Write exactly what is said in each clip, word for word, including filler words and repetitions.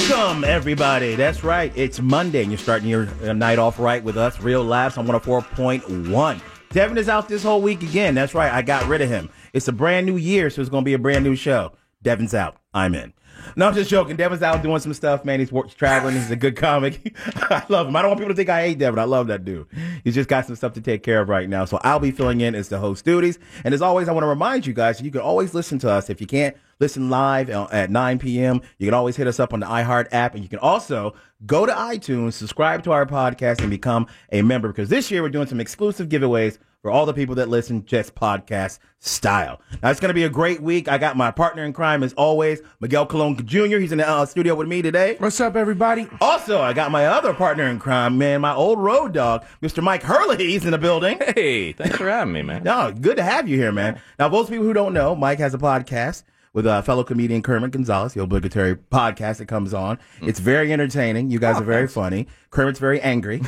Welcome, everybody. That's right. It's Monday, and you're starting your night off right with us, Real Laughs on one oh four point one. Devin is out this whole week again. That's right. I got rid of him. It's a brand new year, so it's going to be a brand new show. Devin's out. I'm in. No, I'm just joking. Devin's out doing some stuff, man. He's work, traveling. He's a good comic. I love him. I don't want people to think I hate Devin. I love that dude. He's just got some stuff to take care of right now. So I'll be filling in as the host duties. And as always, I want to remind you guys, you can always listen to us. If you can't listen live at nine p.m., you can always hit us up on the iHeart app. And you can also go to iTunes, subscribe to our podcast, and become a member. Because this year we're doing some exclusive giveaways for all the people that listen just podcast style. Now, it's going to be a great week. I got my partner in crime, as always, Miguel Colon Junior He's in the uh, studio with me today. What's up, everybody? Also, I got my other partner in crime, man, my old road dog, Mister Mike Hurley. He's in the building. Hey, thanks for having me, man. No, good to have you here, man. Now, those people who don't know, Mike has a podcast with uh, fellow comedian Kermit Gonzalez, the obligatory podcast that comes on. Mm. It's very entertaining. You guys oh, are very thanks. funny. Kermit's very angry.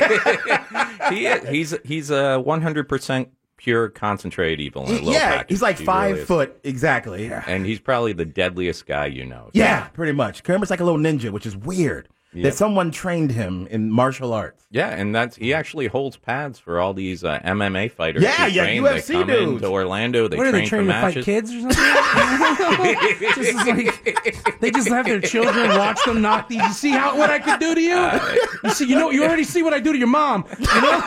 he he's he's a one hundred percent pure concentrated evil in a little yeah, package. He's like he five really foot exactly. And he's probably the deadliest guy you know. Yeah, pretty much. Kermit's like a little ninja, which is weird. Yep. That someone trained him in martial arts. Yeah, and that's he actually holds pads for all these uh, M M A fighters. Yeah, yeah, train. U F C they come dudes. into Orlando. They what are train they training for to matches. fight kids or something? just like, they just have their children watch them knock these. You see how what I could do to you? Uh, you see, you know, you already see what I do to your mom. You know?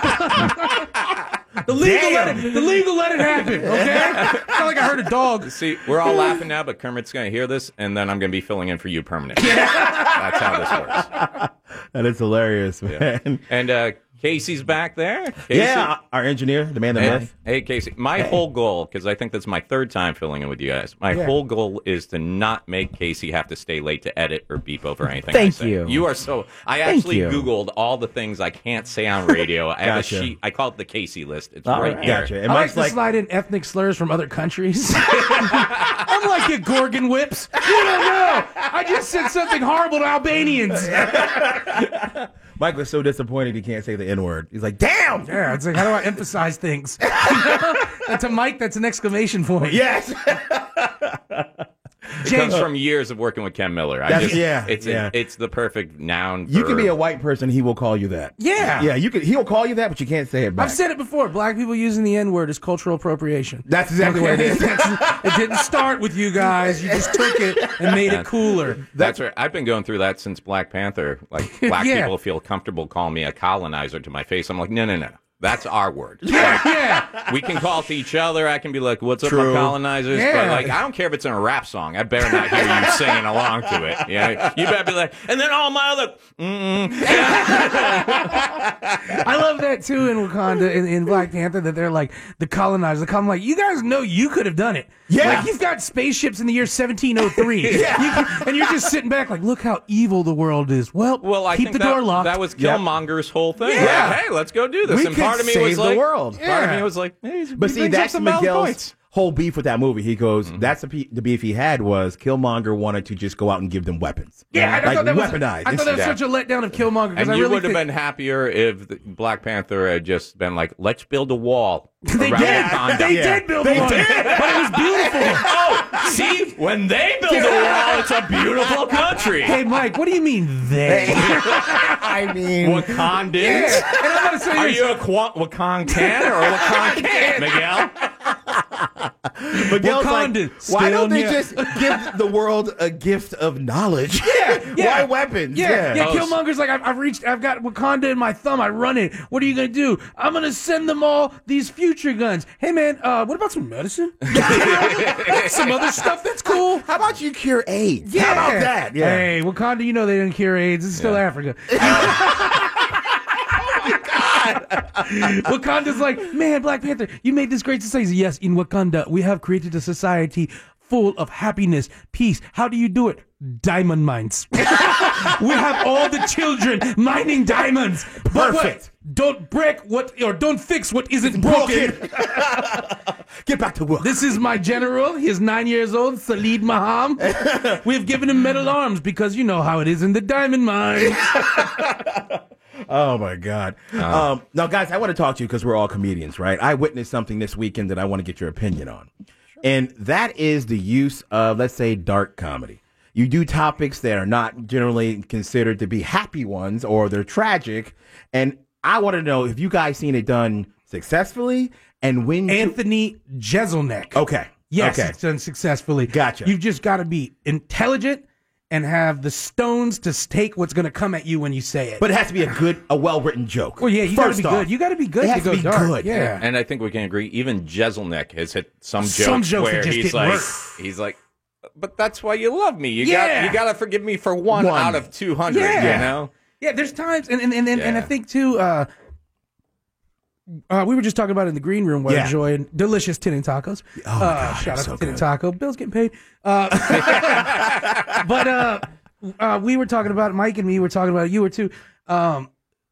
The legal let it, the legal let it happen, okay? It's not like I heard a dog. See, we're all laughing now, but Kermit's going to hear this, and then I'm going to be filling in for you permanently. That's how this works. That is hilarious, man. Yeah. And uh, Casey's back there. Casey? Yeah, our engineer, the man, the hey, myth. Hey, Casey, my hey. whole goal, because I think that's my third time filling in with you guys, my yeah. whole goal is to not make Casey have to stay late to edit or beep over anything Thank I say. you. You are so... I Thank actually you. Googled all the things I can't say on radio. I have Gotcha. a sheet. I call it the Casey list. It's all right, right here. Gotcha. And I like Mike's to like, slide in ethnic slurs from other countries. I'm like your Gorgon whips. You don't know. I just said something horrible to Albanians. Mike was so disappointed he can't say the N-word. He's like, damn! Yeah, it's like, how do I emphasize things? And to Mike, that's an exclamation point. Yes! It comes from years of working with Ken Miller. I That's, just, yeah, it's yeah. A, it's the perfect noun. You verb. can be a white person, he will call you that. Yeah. Yeah, you can. He'll call you that, but you can't say it back. I've said it before. Black people using the N-word is cultural appropriation. That's exactly what it is. It didn't start with you guys. You just took it and made it cooler. That's, that's right. I've been going through that since Black Panther. Like, black yeah. people feel comfortable calling me a colonizer to my face. I'm like, no, no, no. That's our word. Yeah, like, yeah. We can call it to each other. I can be like, what's up, True. my colonizers? Yeah. But, like, I don't care if it's in a rap song. I better not hear you singing along to it. Yeah, you better be like, and then all my other, mm-mm. I love that, too, in Wakanda, in, in Black Panther, that they're like, the colonizers. I'm like, you guys know you could have done it. Yeah. Like, you've got spaceships in the year seventeen oh three. Yeah. You, and you're just sitting back like, look how evil the world is. Well, well I keep think the that, door locked. that was Killmonger's whole thing. Yeah. Like, hey, let's go do this. We and could part of me save was the like, world. Part Yeah. of me was like, hey, But he see, brings up that's some valid Miguel's points. whole beef with that movie. He goes, mm-hmm. that's the, pe- the beef he had was Killmonger wanted to just go out and give them weapons. Yeah, I like thought that was, weaponized. I thought that was Yeah. such a letdown of Killmonger. And Because I you really would have think, been happier if the Black Panther had just been like, let's build a wall. They around did. Wakanda. They Yeah. did build They one. did. But it was beautiful. Oh, see, when they build a wall, it's a beautiful country. Hey, Mike, what do you mean they? I mean, Wakandans? Yeah. And I'm going to say Are this. you a Qua- Wakandan or a Wakandan, Miguel? Miguel's Wakanda, like, why don't they still just give the world a gift of knowledge? Yeah, yeah. Why weapons? Yeah, yeah. Oh, Killmonger's like, I've, I've reached, I've got Wakanda in my thumb. I run it. What are you gonna do? I'm gonna send them all these future guns. Hey, man, uh, what about some medicine? Some other stuff that's cool. How about you cure AIDS? Yeah. How about that? Yeah. Hey, Wakanda, you know they didn't cure AIDS. It's still Yeah. Africa. Wakanda's like, man, Black Panther, you made this great society. Yes, in Wakanda, we have created a society full of happiness, peace. How do you do it? Diamond mines. We have all the children mining diamonds. But what? Perfect. Don't break what, or don't fix what isn't broken. Get back to work. This is my general. He is nine years old, Salid Maham. We've given him metal arms because you know how it is in the diamond mine. Oh, my God. Uh, um, now, guys, I want to talk to you because we're all comedians, right? I witnessed something this weekend that I want to get your opinion on. Sure. And that is the use of, let's say, dark comedy. You do topics that are not generally considered to be happy ones, or they're tragic. And I want to know if you guys seen it done successfully, and when to- Anthony Jeselnik. Okay. Yes, Okay. it's done successfully. Gotcha. You've just got to be intelligent and have the stones to take what's going to come at you when you say it. But it has to be a good, a well-written joke. Well, yeah, you got to First be off, good. You got to be good it to has go to be dark. good. Yeah. And I think we can agree, even Jeselnik has hit some jokes, Some jokes that where just he's didn't like, work. he's like, but that's why you love me. You Yeah. got you got to forgive me for one, One. out of two hundred. Yeah. You know. Yeah, there's times, and and and, and, and I Yeah. think too. Uh, uh, we were just talking about it in the green room. We're Yeah. enjoying delicious tin and tacos. Oh my uh, God, shout they're out so to Tin and good. Taco. Bill's getting paid. Uh, but uh, uh, we were talking about Mike and me were talking about it, you were too. Um,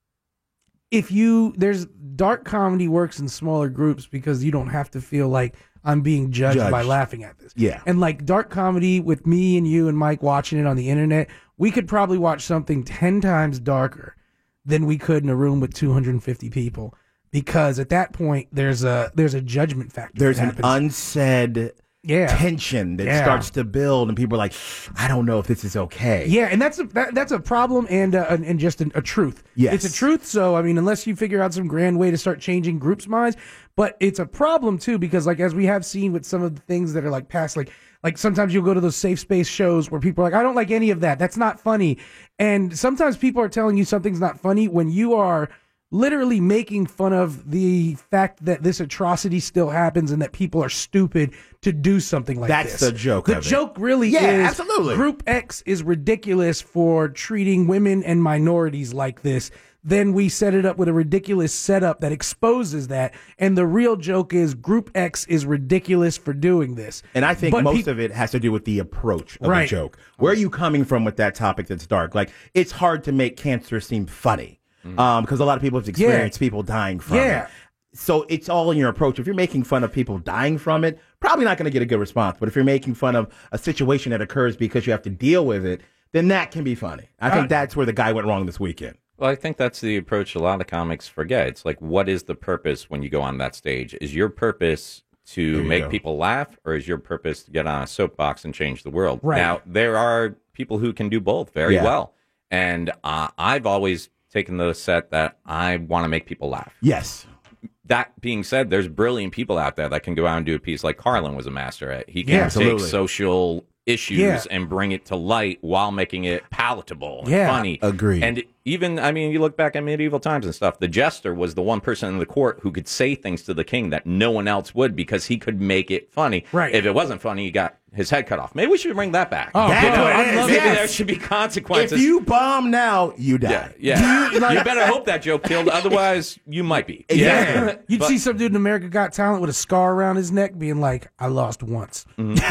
if you there's dark comedy works in smaller groups because you don't have to feel like I'm being judged, Judged. by laughing at this. Yeah. And like dark comedy with me and you and Mike watching it on the internet, we could probably watch something ten times darker than we could in a room with two hundred fifty people, because at that point there's a there's a judgment factor. There's that an happens. unsaid Yeah. tension that Yeah. starts to build, and people are like, I don't know if this is okay. Yeah, and that's a that, that's a problem, and uh, and, and just an, a truth. Yes. It's a truth. So I mean, unless you figure out some grand way to start changing groups' minds, but it's a problem too, because like as we have seen with some of the things that are like past, like like sometimes you'll go to those safe space shows where people are like, I don't like any of that. That's not funny. And sometimes people are telling you something's not funny when you are literally making fun of the fact that this atrocity still happens and that people are stupid to do something like That's this. the joke The of it. joke really Yeah, is absolutely. Group X is ridiculous for treating women and minorities like this. Then we set it up with a ridiculous setup that exposes that. And the real joke is Group X is ridiculous for doing this. And I think But most peop- of it has to do with the approach of Right. the joke. Where are you coming from with that topic that's dark? Like, it's hard to make cancer seem funny. Um, because a lot of people have experienced people dying from Yeah. it. So it's all in your approach. If you're making fun of people dying from it, probably not going to get a good response. But if you're making fun of a situation that occurs because you have to deal with it, then that can be funny. I think Uh, that's where the guy went wrong this weekend. Well, I think that's the approach a lot of comics forget. It's like, what is the purpose when you go on that stage? Is your purpose to you make go. people laugh, or is your purpose to get on a soapbox and change the world? Right. Now, there are people who can do both very Yeah. well. And uh, I've always taken the set that I want to make people laugh. Yes. That being said, there's brilliant people out there that can go out and do a piece like Carlin was a master at. He can Yeah, take absolutely. social issues Yeah. and bring it to light while making it palatable and Yeah, funny. agreed. And even, I mean, you look back at medieval times and stuff, the jester was the one person in the court who could say things to the king that no one else would because he could make it funny. Right. If it wasn't funny, he got his head cut off. Maybe we should bring that back. Oh, That's good. what it I'd is. love Maybe Yes. there should be consequences. If you bomb now, you die. yeah, yeah. You, better hope that joke killed. Otherwise, you might be. Exactly. Yeah. You'd But- see some dude in America Got Talent with a scar around his neck being like, I lost once.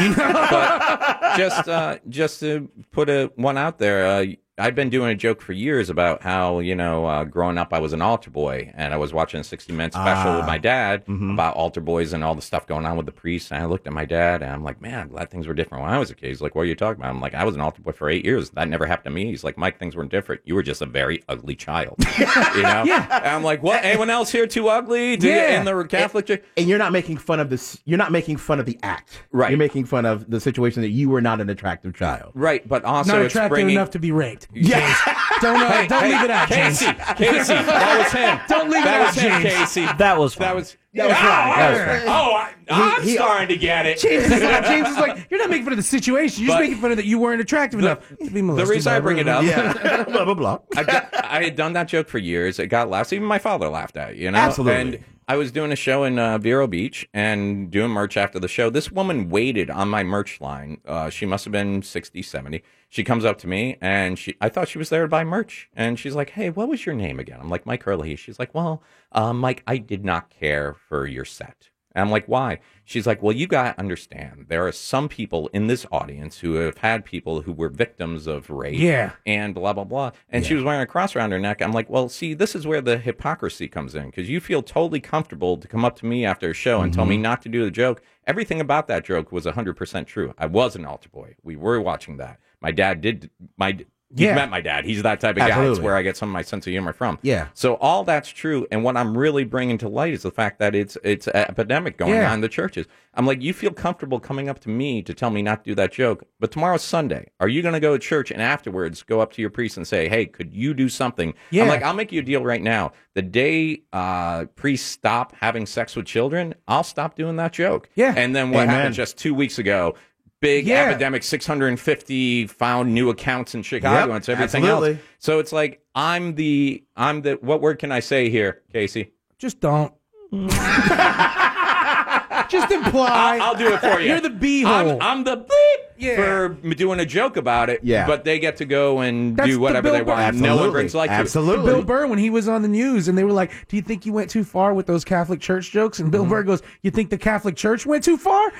but just uh, just to put a one out there, uh, I've been doing a joke for years about how, you know, uh, growing up I was an altar boy, and I was watching a sixty minute special Ah. with my dad Mm-hmm. about altar boys and all the stuff going on with the priests. And I looked at my dad, and I'm like, man, I'm glad things were different when I was a kid. He's like, what are you talking about? I'm like, I was an altar boy for eight years. That never happened to me. He's like, Mike, things weren't different. You were just a very ugly child. You know? Yeah. And I'm like, what? Anyone else here too ugly? Do you- Yeah. in the Catholic Church? And you're not making fun of this. You're not making fun of the act. Right. You're making fun of the situation that you were not an attractive child. Right, but also Not it's attractive bringing... enough to be raped. Yeah. Don't uh, Hey, don't hey, leave it out, James. Casey, Casey, that was him. Don't leave it that out, was him, James. Casey. That was fun. That was. That was oh, right. That was right. oh, I, I'm he- starting to get it. James is, like, James is like, you're not making fun of the situation. You're just But- making fun of that you weren't attractive enough to be The molested. reason I by bring it a- up, Yeah. blah blah blah. I, got- I had done that joke for years. It got laughs. Even my father laughed at it, you know? Absolutely. And I was doing a show in uh, Vero Beach and doing merch after the show. This woman waited on my merch line. Uh, she must have been sixty, seventy. She comes up to me, and she I thought she was there to buy merch. And she's like, hey, what was your name again? I'm like, Mike Hurley. She's like, well, uh, Mike, I did not care for your set. And I'm like, why? She's like, well, you got to understand. There are some people in this audience who have had people who were victims of rape Yeah. and blah, blah, blah. And she was wearing a cross around her neck. I'm like, well, see, this is where the hypocrisy comes in, because you feel totally comfortable to come up to me after a show and tell me not to do the joke. Everything about that joke was one hundred percent true. I was an altar boy. We were watching that. My dad did, my You've Yeah. met my dad. He's that type of guy. It's Absolutely. where I get some of my sense of humor from. Yeah. So all that's true. And what I'm really bringing to light is the fact that it's it's an epidemic going Yeah. on in the churches. I'm like, you feel comfortable coming up to me to tell me not to do that joke, but tomorrow's Sunday. Are you going to go to church and afterwards go up to your priest and say, hey, could you do something? Yeah. I'm like, I'll make you a deal right now. The day uh, priests stop having sex with children, I'll stop doing that joke. Yeah. And then what Amen. happened just two weeks ago? Big Yeah. epidemic, six hundred fifty found new accounts in Chicago. Yep, and it's everything absolutely. else. So it's like I'm the I'm the what word can I say here, Casey? Just don't. Just imply. I'll, I'll do it for you. You're the beehole. I'm, I'm the beep Yeah. for doing a joke about it. Yeah. But they get to go and That's do the whatever Bill they Burr- want. No one Absolutely. brings light to it. Absolutely. Bill Burr, when he was on the news, and they were like, "Do you think you went too far with those Catholic Church jokes?" And Bill Burr goes, "You think the Catholic Church went too far?"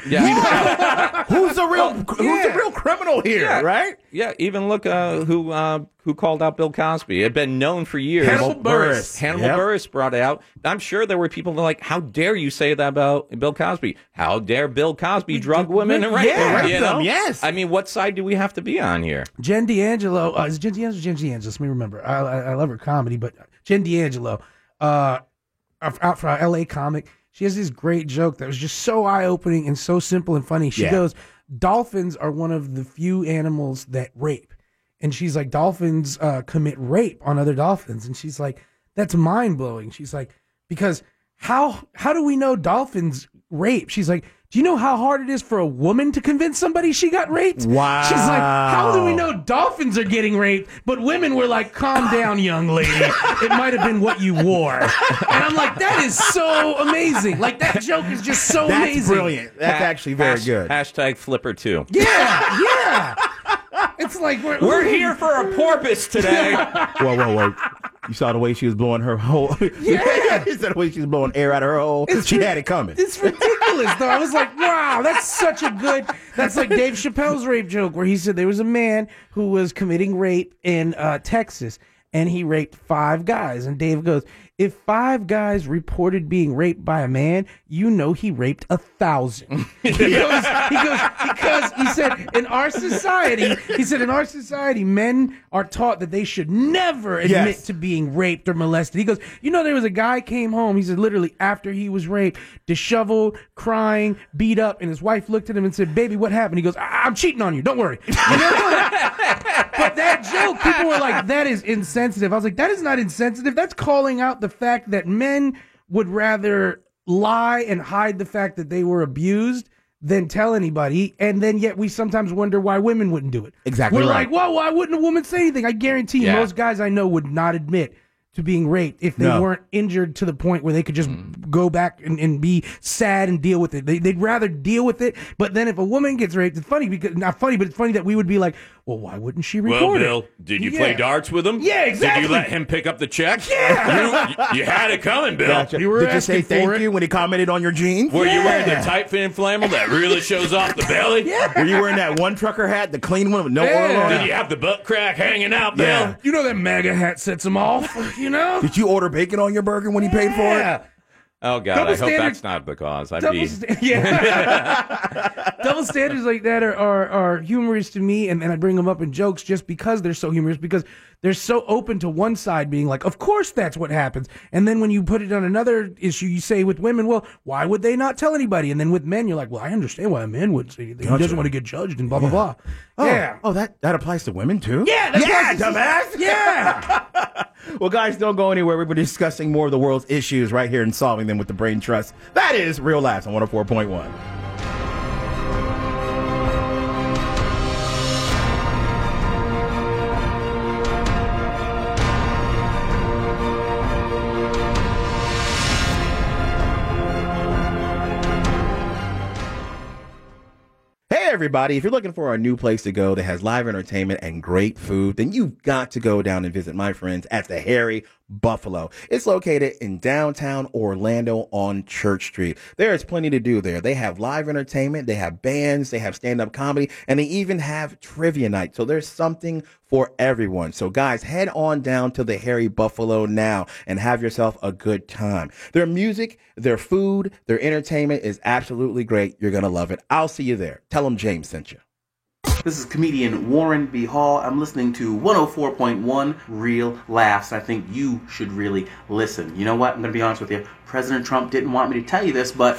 Yeah. Who's the real Who's yeah. the real criminal here, Yeah. right? Yeah, even look uh, who uh, who called out Bill Cosby. It had been known for years. Hannibal Buress. Hannibal Yep. Buress brought it out. I'm sure there were people that were like, how dare you say that about Bill Cosby? How dare Bill Cosby drug women and rape Yeah. them? Rape You them, know? yes. I mean, what side do we have to be on here? Jen D'Angelo, uh, is it Jen D'Angelo or Jen D'Angelo? Let me remember. I, I, I love her comedy, but Jen D'Angelo, uh, out for our L A comic, she has this great joke that was just so eye-opening and so simple and funny. She Yeah. goes, dolphins are one of the few animals that rape. And she's like, dolphins uh, commit rape on other dolphins. And she's like, that's mind-blowing. She's like, because how how do we know dolphins rape? She's like, do you know how hard it is for a woman to convince somebody she got raped? Wow. She's like, how do we know dolphins are getting raped, but women were like, calm down, young lady. It might have been what you wore. And I'm like, that is so amazing. Like, that joke is just so That's amazing. brilliant. That's Ha- actually very hash- good. Hashtag flipper two. Yeah, yeah. It's like, we're, We're here for a porpoise today. Whoa, whoa, whoa. You saw the way she was blowing her hole. Yeah. You saw the way she was blowing air out of her hole. It's she ri- had it coming. It's ridiculous, though. I was like, wow, that's such a good. That's like Dave Chappelle's rape joke, where he said there was a man who was committing rape in uh, Texas, and he raped five guys. And Dave goes, if five guys reported being raped by a man, you know he raped a thousand. he, goes, he goes, because he said, in our society, he said, in our society, men are taught that they should never admit Yes. to being raped or molested. He goes, you know, there was a guy came home, he said, literally after he was raped, disheveled, crying, beat up, and his wife looked at him and said, baby, what happened? He goes, I- I'm cheating on you. Don't worry. You know? But that joke, people were like, that is insensitive. I was like, that is not insensitive. That's calling out the fact that men would rather lie and hide the fact that they were abused than tell anybody. And then yet we sometimes wonder why women wouldn't do it. Exactly We're right. like, well, why wouldn't a woman say anything? I guarantee you, Yeah. most guys I know would not admit to being raped if they No. weren't injured to the point where they could just go back and, and be sad and deal with it. They, they'd rather deal with it. But then if a woman gets raped, it's funny because not funny, but it's funny that we would be like, well, why wouldn't she report it? did you play darts with him? Yeah, exactly. Did you let him pick up the check? Yeah. You, you had it coming, Bill. Gotcha. You were Did you say asking for thank it. you when he commented on your jeans? Were you wearing the Yeah. tight fit inflatable that really shows off the belly? Were you wearing that one trucker hat, the clean one with no Yeah. oil on Did it? you have the butt crack hanging out, Bill? Yeah. You know that MAGA hat sets them off, you know? Did you order bacon on your burger when he paid for it? Yeah. Oh, God, Double I hope standard- that's not the cause. I'd Double, be... sta- yeah. Double standards like that are, are, are humorous to me, and, and I bring them up in jokes just because they're so humorous, because they're so open to one side being like, of course that's what happens. And then when you put it on another issue, you say with women, well, why would they not tell anybody? And then with men, you're like, well, I understand why a man wouldn't say anything. He Gotcha. doesn't want to get judged and blah, blah, blah. Oh, Yeah. Oh, that, that applies to women too? Yeah, that's yeah, why this is- dumbass. Yeah. Well, guys, don't go anywhere. We've been discussing more of the world's issues right here and solving them with the Brain Trust. That is Real Laughs on one oh four point one. Hey, everybody. If you're looking for a new place to go that has live entertainment and great food, then you've got to go down and visit my friends at the Hairy Buffalo. It's located in downtown Orlando on Church Street. There is plenty to do there. They have live entertainment, they have bands, they have stand-up comedy, and they even have trivia night. So there's something for everyone. So guys, head on down to the Hairy Buffalo now and have yourself a good time. Their music, their food, their entertainment is absolutely great. You're going to love it. I'll see you there. Tell them James sent you. This is comedian Warren B. Hall. I'm listening to one oh four point one Real Laughs. I think you should really listen. You know what? I'm going to be honest with you. President Trump didn't want me to tell you this, but...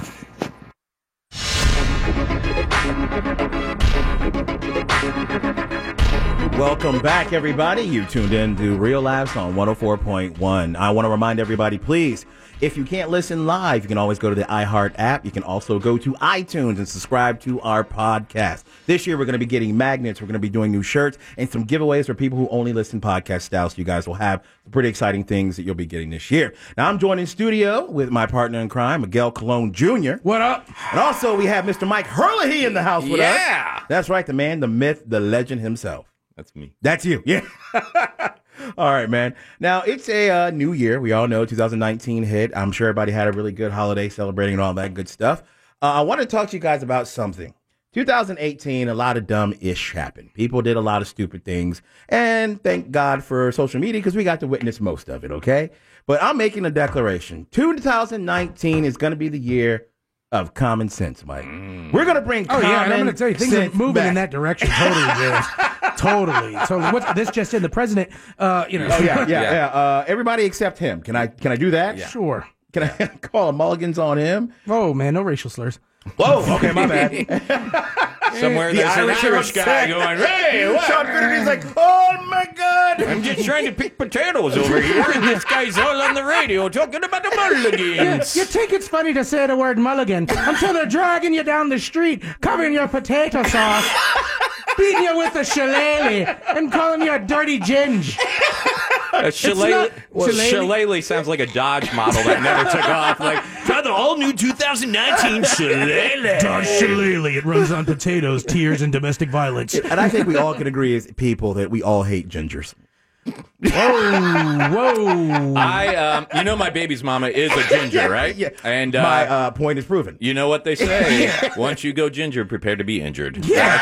Welcome back, everybody. You tuned in to Real Laughs on one oh four point one. I want to remind everybody, please, if you can't listen live, you can always go to the iHeart app. You can also go to iTunes and subscribe to our podcast. This year, we're going to be getting magnets. We're going to be doing new shirts and some giveaways for people who only listen podcast style. So you guys will have some pretty exciting things that you'll be getting this year. Now, I'm joined in studio with my partner in crime, Miguel Colon Junior What up? And also, we have Mister Mike Herlihy in the house with us. Yeah. That's right, the man, the myth, the legend himself. That's me. That's you. Yeah. All right, man. Now, it's a uh, new year. We all know two thousand nineteen hit. I'm sure everybody had a really good holiday celebrating and all that good stuff. Uh, I want to talk to you guys about something. two thousand eighteen, a lot of dumb-ish happened. People did a lot of stupid things. And thank God for social media because we got to witness most of it, okay? But I'm making a declaration. two thousand nineteen is going to be the year of common sense, Mike. Mm. We're going to bring Oh, common yeah, and I'm going to tell you, things are sense moving back. in that direction. Totally, James. Totally. Totally. What's this just in? The president, uh, you know. Oh, yeah, yeah, Yeah. yeah. Uh, everybody except him. Can I Can I do that? Yeah. Sure. Can I call a mulligans on him? Oh, man, no racial slurs. Whoa, okay, my bad. Somewhere The there's Irish an are Irish guy upset. going, hey, what? Sean Finnerty's like, oh my God. I'm just trying to pick potatoes over here, and this guy's all on the radio talking about the mulligans. You think it's funny to say the word mulligan until they're dragging you down the street, covering your potato sauce, beating you with a shillelagh, and calling you a dirty ginge. Uh, shillelagh, not- well, shillelagh? shillelagh sounds like a Dodge model that never took off. Like, try the all new two thousand nineteen shillelagh. Dodge shillelagh. It runs on potatoes, tears, and domestic violence. And I think we all can agree as people that we all hate gingers. Whoa, whoa. I, um, you know, my baby's mama is a ginger, right? Yeah. And uh, My uh, point is proven. you know what they say? Once you go ginger, prepare to be injured. Yeah.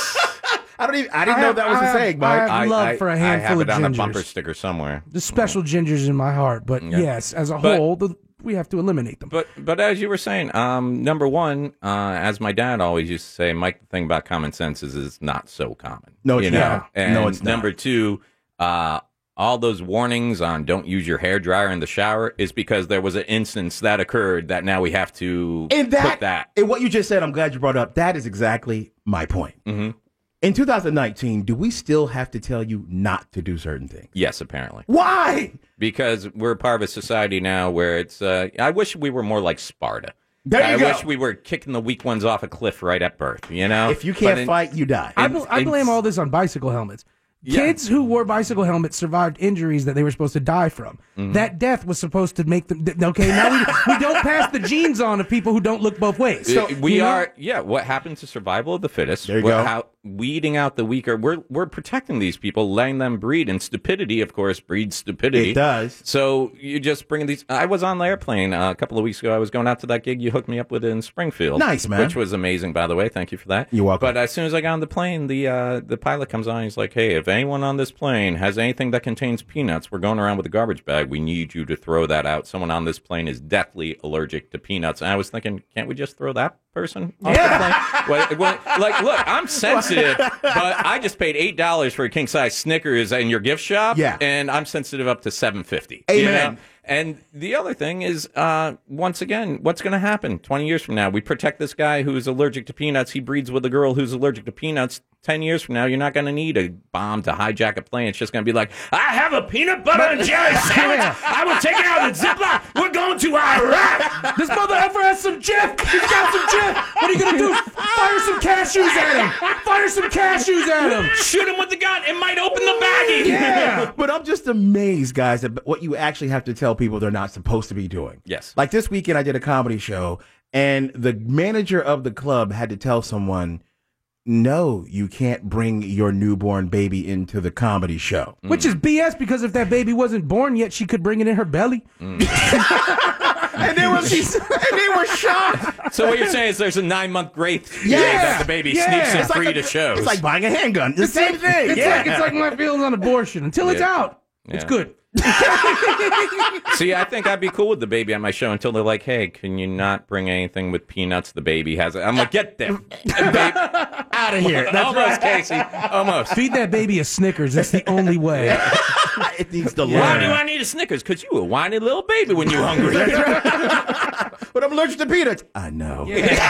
I don't even. I didn't I know have- that was I a have- saying, I Mike. have- love for a I handful have of it on a gingers. bumper sticker somewhere. The special gingers in my heart, but Yeah. yes, as a But- whole, the, we have to eliminate them. But but as you were saying, um, number one, uh, as my dad always used to say, Mike, the thing about common sense is it's not so common. No, it's you know? not. And No, it's not. number two, uh, all those warnings on don't use your hair dryer in the shower is because there was an instance that occurred that now we have to And that, put that. and what you just said, I'm glad you brought up. That is exactly my point. Mm-hmm. In two thousand nineteen, do we still have to tell you not to do certain things? Yes, apparently. Why? Because we're part of a society now where it's, uh, I wish we were more like Sparta. There you I go. wish we were kicking the weak ones off a cliff right at birth, you know? If you can't But in- fight, you die. I, It's- bl- I blame it's- all this on bicycle helmets. Yeah. Kids who wore bicycle helmets survived injuries that they were supposed to die from. Mm-hmm. That death was supposed to make them. th- Okay, now we, we don't pass the genes on to people who don't look both ways. Uh, we you know? are, yeah. What happened to survival of the fittest? There you We're go. How, weeding out the weaker. We're we're protecting these people, letting them breed, and stupidity, of course, breeds stupidity. It does. So you just bring these. I was on the airplane uh, a couple of weeks ago. I was going out to that gig you hooked me up with in Springfield. Nice, man. Which was amazing, by the way. Thank you for that. You're welcome. But as soon as I got on the plane, the uh, the pilot comes on. He's like, "Hey, if anyone on this plane has anything that contains peanuts, we're going around with a garbage bag. We need you to throw that out. Someone on this plane is deathly allergic to peanuts." And I was thinking, can't we just throw that person off the plane? Well, well, like, look, I'm sensitive, but I just paid eight dollars for a king size Snickers in your gift shop, Yeah. and I'm sensitive up to seven fifty. Amen. You know? And the other thing is, uh, once again, what's going to happen twenty years from now? We protect this guy who's allergic to peanuts. He breeds with a girl who's allergic to peanuts. ten years from now, you're not going to need a bomb to hijack a plane. It's just going to be like, I have a peanut butter and jelly sandwich. I will take it out of the Ziploc. We're going to Iraq. This mother effer has some Jif. He's got some Jif. What are you gonna do? Fire some cashews at him. Fire some cashews at him. Shoot him with the gun. It might open the baggie. Yeah. But I'm just amazed, guys, at what you actually have to tell people they're not supposed to be doing. Yes. Like this weekend, I did a comedy show, and the manager of the club had to tell someone, no, you can't bring your newborn baby into the comedy show. Which is B S because if that baby wasn't born yet, she could bring it in her belly. And they were, and they were shocked. So what you're saying is there's a nine month grace period Yeah. that the baby Yeah. sneaks in It's free like a- to shows. It's like buying a handgun. The same thing. It's yeah. like it's like my feelings on abortion. Until it's Yeah. out, it's Yeah. good. See, I think I'd be cool with the baby on my show until they're like, "Hey, can you not bring anything with peanuts? The baby has it." I'm like, "Get them Out of here. That's almost, Casey. Almost. Feed that baby a Snickers. That's the only way. It needs to Why learn. do I need a Snickers? Because you a whiny little baby when you're hungry. But I'm allergic to peanuts. I know.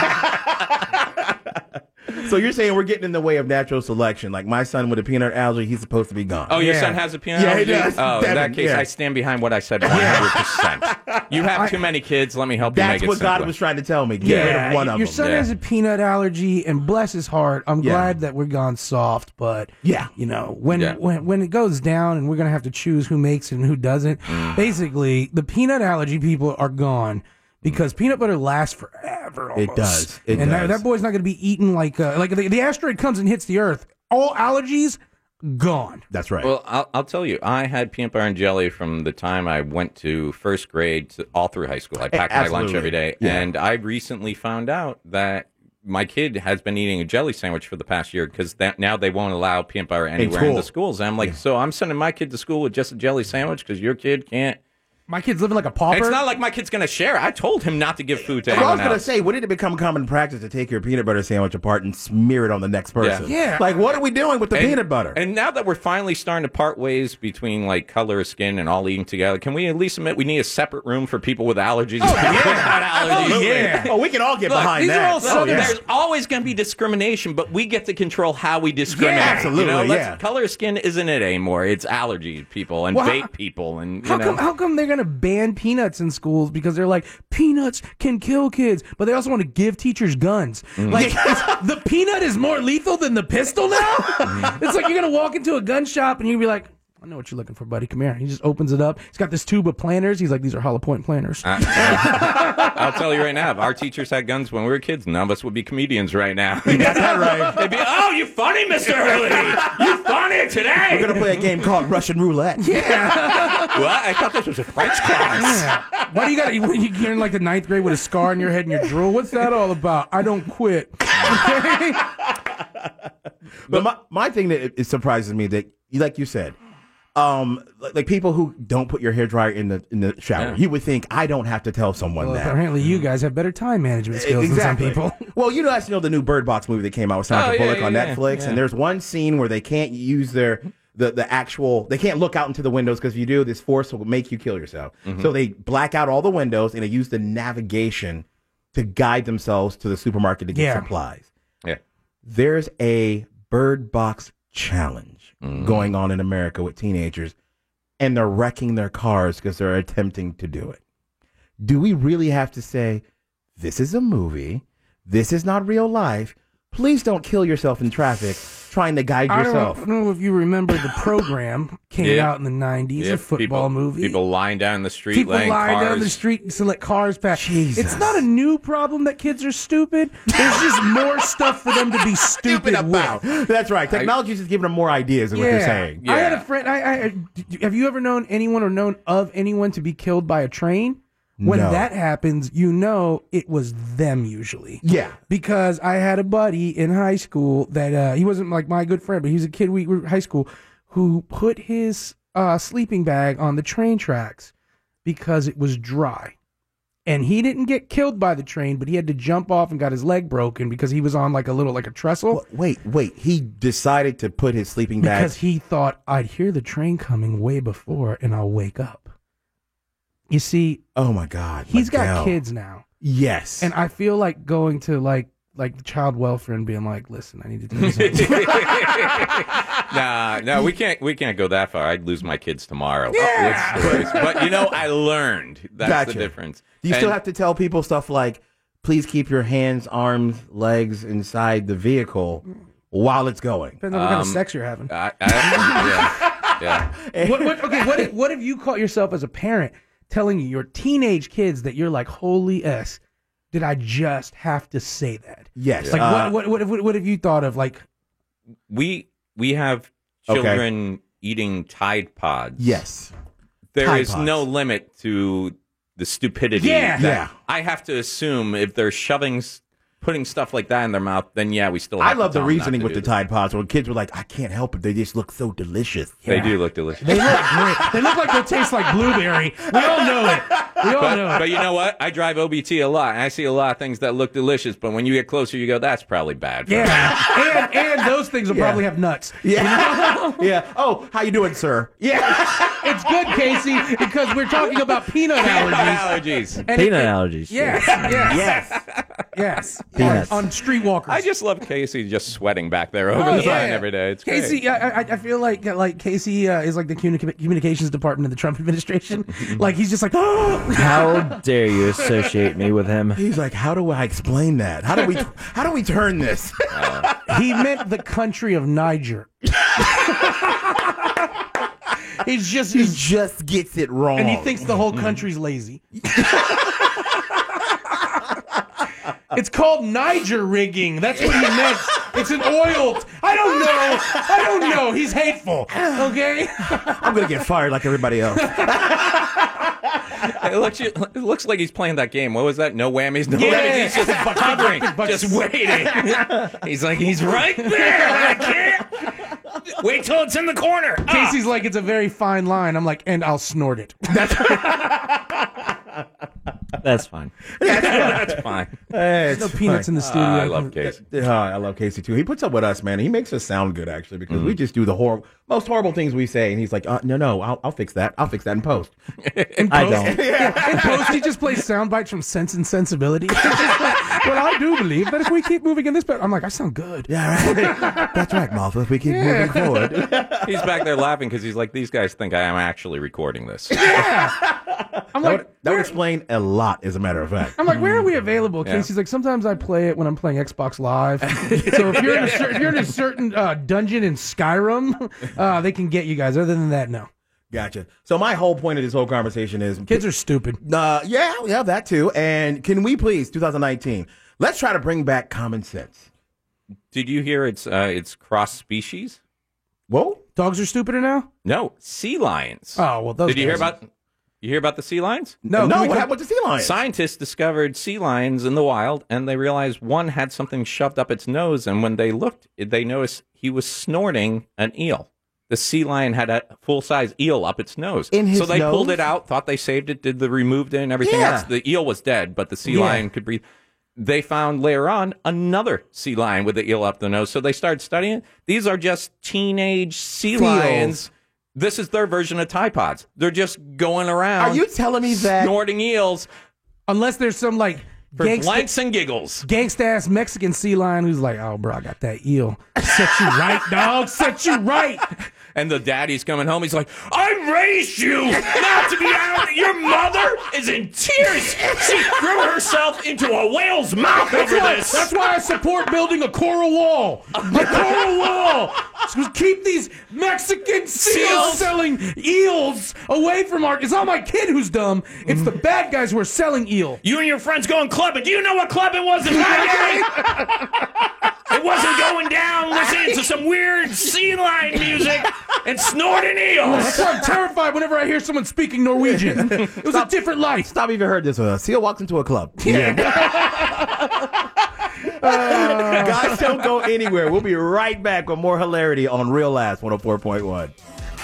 So you're saying we're getting in the way of natural selection? Like my son with a peanut allergy, he's supposed to be gone. Oh, your Yeah. son has a peanut Yeah, he allergy? does. Oh, in Devin, that case, yeah. I stand behind what I said one hundred percent. You have too many kids. Let me help you That's make it what God simpler. was trying to tell me. Get rid of one of your them. son Yeah. has a peanut allergy, and bless his heart, I'm Yeah. glad that we're gone soft. But Yeah. you know, when Yeah. when when it goes down, and we're gonna have to choose who makes it and who doesn't. Mm. Basically, the peanut allergy people are gone. Because peanut butter lasts forever. Almost. It does. It and does. That, that boy's not going to be eaten like uh, like the, the asteroid comes and hits the Earth. All allergies gone. That's right. Well, I'll, I'll tell you, I had peanut butter and jelly from the time I went to first grade to all through high school. I packed my lunch absolutely. every day. Yeah. And I recently found out that my kid has been eating a jelly sandwich for the past year because now they won't allow peanut butter anywhere in school. the schools. And I'm like, so I'm sending my kid to school with just a jelly sandwich because your kid can't. My kid's living like a pauper. It's not like my kid's going to share. I told him not to give food to Well, I was anyone going to else. say, wouldn't it become common practice to take your peanut butter sandwich apart and smear it on the next person? Yeah. Yeah. Like, what are we doing with the And- peanut butter? And now that we're finally starting to part ways between like color of skin and all eating together, can we at least admit we need a separate room for people with allergies? Oh, yeah. allergies. yeah. Oh, we can all get Look, behind these are that. all Oh, Southern- yeah. There's always going to be discrimination, but we get to control how we discriminate. Yeah, absolutely, You know, let's- yeah. Color of skin isn't it anymore. It's allergy people and Well, how- vape people and you How know. come, how come they're going to ban peanuts in schools? Because they're like, peanuts can kill kids, but they also want to give teachers guns. Mm. Like, it's- the peanut is more lethal than the pistol now? It's like you're going to walk into a gun shop and you're going to be like, I know what you're looking for, buddy. Come here. He just opens it up. He's got this tube of planners. He's like, these are hollow point planners. I'll tell you right now, if our teachers had guns when we were kids, none of us would be comedians right now. You got that right. They'd be, oh, you funny, Mister Hurley. You funny today. We're going to play a game called Russian Roulette. What? I thought this was a French class. Yeah. Why do you got to, you're in like the ninth grade with a scar on your head and your drool? What's that all about? I don't quit. Okay? But my, my thing that it, it surprises me that, like you said, um, like, like people who don't put your hair dryer in the in the shower, Yeah. you would think I don't have to tell someone Well, that. apparently you guys have better time management skills Exactly. than some people. Well, you guys know the new Bird Box movie that came out with Sandra Oh, yeah, Bullock yeah, on yeah, Netflix, yeah. and there's one scene where they can't use their the the actual they can't look out into the windows because if you do, this force will make you kill yourself. Mm-hmm. So they black out all the windows and they use the navigation to guide themselves to the supermarket to get Yeah. supplies. Yeah. There's a Bird Box challenge Mm. going on in America with teenagers, and they're wrecking their cars because they're attempting to do it. Do we really have to say, this is a movie, this is not real life, please don't kill yourself in traffic trying to guide I don't, yourself? I don't know if you remember the program came Yeah. out in the nineties, Yeah, a football people, movie. People lying down the street, People laying lie cars. down the street to let cars pass. Jesus. It's not a new problem that kids are stupid. There's just more stuff for them to be stupid about. with. That's right. Technology is just giving them more ideas, is what you're saying. I had a Yeah. friend. I, I have you ever known anyone or known of anyone to be killed by a train? When No. that happens, you know it was them usually. Yeah. Because I had a buddy in high school that uh, he wasn't like my good friend, but he was a kid we were in high school who put his uh, sleeping bag on the train tracks because it was dry. And he didn't get killed by the train, but he had to jump off and got his leg broken because he was on like a little like a trestle. Well, wait, wait. He decided to put his sleeping bag. Because he thought I'd hear the train coming way before and I'll wake up. You see, oh my God. he's got Miguel. kids now. Yes. And I feel like going to like like the child welfare and being like, listen, I need to do something. Nah, no, we can't. We can't go that far. I'd lose my kids tomorrow. Yeah. With stories. But you know, I learned. That's Gotcha. the difference. Do you still And- have to tell people stuff like, please keep your hands, arms, legs inside the vehicle while it's going? Depends on what kind of Um, sex you're having. I, I, yeah, yeah. what, what, okay, what if, what if you caught yourself as a parent telling your teenage kids that you're like, holy S, did I just have to say that? Yes. Like, uh, what, what, what, what, what have you thought of? Like, We we have Okay. children eating Tide Pods. Yes. There Tide is Pods. no limit to the stupidity. Yeah. that Yeah. I have to assume if they're shoving s- putting stuff like that in their mouth, then yeah, we still have I to love the tell them not reasoning to with do the this. Tide Pods when kids were like, I can't help it. They just look so delicious. They do look delicious. They look great. They look like they'll taste like blueberry. We all know it. We all But, know it. but you know what? I drive O B T a lot, and I see a lot of things that look delicious, but when you get closer, you go, that's probably bad. for Yeah, and and those things will Yeah. probably have nuts. Yeah. yeah. Oh, how you doing, sir? Yeah. It's good, Casey, because we're talking about peanut allergies. allergies. And Peanut it- allergies. Yes, yes, Yes. yes. Peanuts. On, on streetwalkers. I just love Casey just sweating back there over Oh, the yeah. sign every day. It's great. Casey, I, I, I feel like like Casey uh, is like the communi- communications department of the Trump administration. Like he's just like, oh, How dare you associate me with him? He's like, how do I explain that? How do we how do we turn this? he meant the country of Niger. He's just he he's, just gets it wrong. and he thinks the whole country's lazy. It's called Niger rigging. That's what he meant. It's an oil. T- I don't know. I don't know. He's hateful. Okay. I'm gonna get fired like everybody else. It looks, it looks like he's playing that game. What was that? No whammies, no Yeah. whammies. He's just hovering, just waiting. He's like, he's right there. I can't. Wait till it's in the corner. Casey's like, it's a very fine line. I'm like, and I'll snort it. That's fine. That's fine. Hey, There's no it's peanuts fine. in the studio. I love Casey. Uh, I love Casey too. He puts up with us, man. He makes us sound good actually because Mm-hmm. we just do the horrible, most horrible things we say, and he's like, uh, "No, no, I'll, I'll fix that. I'll fix that in post." In I post, don't. yeah, in post, he just plays sound bites from Sense and Sensibility. It's just like, well, I do believe that if we keep moving in this, but I'm like, I sound good. Yeah, right. That's right, Martha. If we keep moving forward, He's back there laughing because he's like, these guys think I am actually recording this. I'm that like, would, that where- would explain a lot, as a matter of fact. I'm like, where are we available? Yeah. Casey's like, sometimes I play it when I'm playing Xbox Live. So if you're in a, cer- if you're in a certain uh, dungeon in Skyrim, uh, they can get you guys. Other than that, no. Gotcha. So my whole point of this whole conversation is, Kids are stupid. uh, yeah, we have that too. And can we please, twenty nineteen, let's try to bring back common sense. Did you hear it's uh, it's cross species? Whoa. Dogs are stupider now? No, sea lions. Oh, well, those Did you hear guys- about? You hear about the sea lions? No, no. can we- What happened with the sea lion? Scientists discovered sea lions in the wild, and they realized one had something shoved up its nose. And when they looked, they noticed he was snorting an eel. The sea lion had a full-size eel up its nose. In his so they pulled nose? it out, thought they saved it, did the removed it and everything Yeah. else. The eel was dead, but the sea Yeah. lion could breathe. They found later on another sea lion with the eel up the nose. So they started studying it. These are just teenage sea Seals. lions. This is their version of Tide Pods. They're just going around. Are you telling me that? snorting eels Unless there's some like for gangsta, blanks and giggles? gangsta ass Mexican sea lion who's like, oh, bro, I got that eel. Set you right, dog. Set you right. And the daddy's coming home. He's like, I raised you not to be out. Your mother is in tears. She threw herself into a whale's mouth over That's why, this. that's why I support building a coral wall. A coral wall. So keep these Mexican seals Seals. selling eels away from our. It's not my kid who's dumb. It's the bad guys who are selling eel. You and your friends going clubbing. Do you know what clubbing was in my day? It wasn't going down listening to some weird sea lion music and snorting eels. That's why I'm terrified whenever I hear someone speaking Norwegian. It was a different life. Stop even heard this. A seal walks into a club. Yeah. Guys, don't go anywhere. We'll be right back with more hilarity on Real Laughs one oh four point one.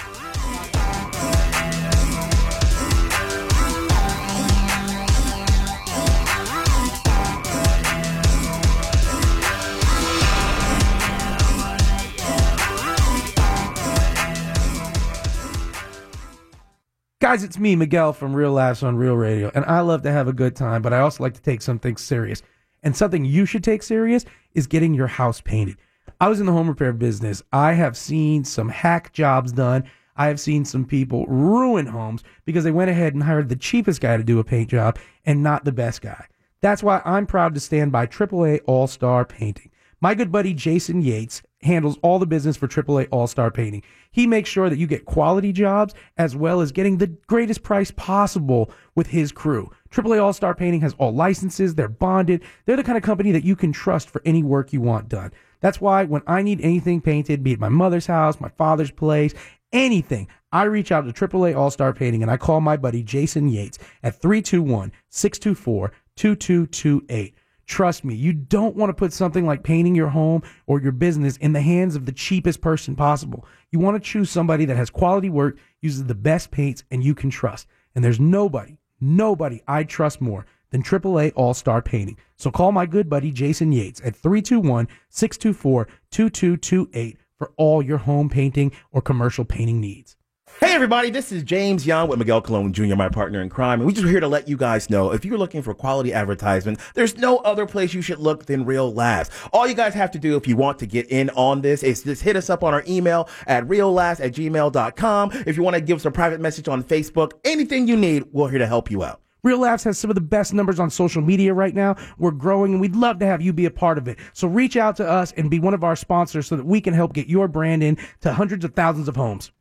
Guys, it's me, Miguel from Real Laughs on Real Radio, and I love to have a good time, but I also like to take something serious. And something you should take serious is getting your house painted. I was in the home repair business. I have seen some hack jobs done. I have seen some people ruin homes because they went ahead and hired the cheapest guy to do a paint job and not the best guy. That's why I'm proud to stand by triple A All-Star Painting. My good buddy Jason Yates handles all the business for triple A All-Star Painting. He makes sure that you get quality jobs as well as getting the greatest price possible with his crew. triple A All-Star Painting has all licenses. They're bonded. They're the kind of company that you can trust for any work you want done. That's why when I need anything painted, be it my mother's house, my father's place, anything, I reach out to triple A All-Star Painting and I call my buddy Jason Yates at three two one, six two four, two two two eight. Trust me, you don't want to put something like painting your home or your business in the hands of the cheapest person possible. You want to choose somebody that has quality work, uses the best paints, and you can trust. And there's nobody, nobody I trust more than triple A All-Star Painting. So call my good buddy Jason Yates at three two one, six two four, two two two eight for all your home painting or commercial painting needs. Hey everybody, this is James Young with Miguel Colon Junior, my partner in crime, and we're just here to let you guys know if you're looking for quality advertisement, there's no other place you should look than Real Laughs. All you guys have to do if you want to get in on this is just hit us up on our email at real laughs at gmail dot com. If you want to give us a private message on Facebook, anything you need, we're here to help you out. Real Laughs has some of the best numbers on social media right now. We're growing, and we'd love to have you be a part of it. So reach out to us and be one of our sponsors so that we can help get your brand in to hundreds of thousands of homes.